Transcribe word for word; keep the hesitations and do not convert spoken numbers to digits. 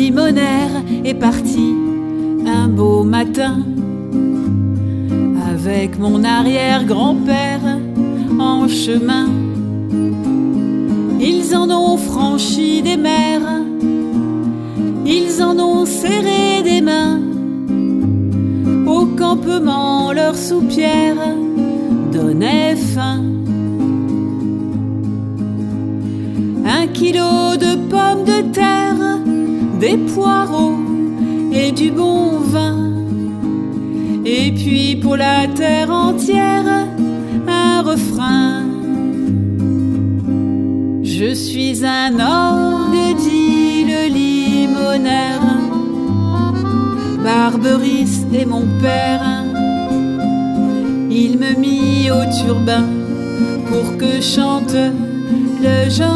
limonaire est parti un beau matin avec mon arrière-grand-père en chemin. Ils en ont franchi des mers, ils en ont serré des mains. Au campement, leur soupière donnait faim. Un kilo de pommes de terre, des poireaux et du bon vin. Et puis pour la terre entière, un refrain. Je suis un orgue, dit le limonaire. Barberis est mon père. Il me mit au turbin pour que chante le genre.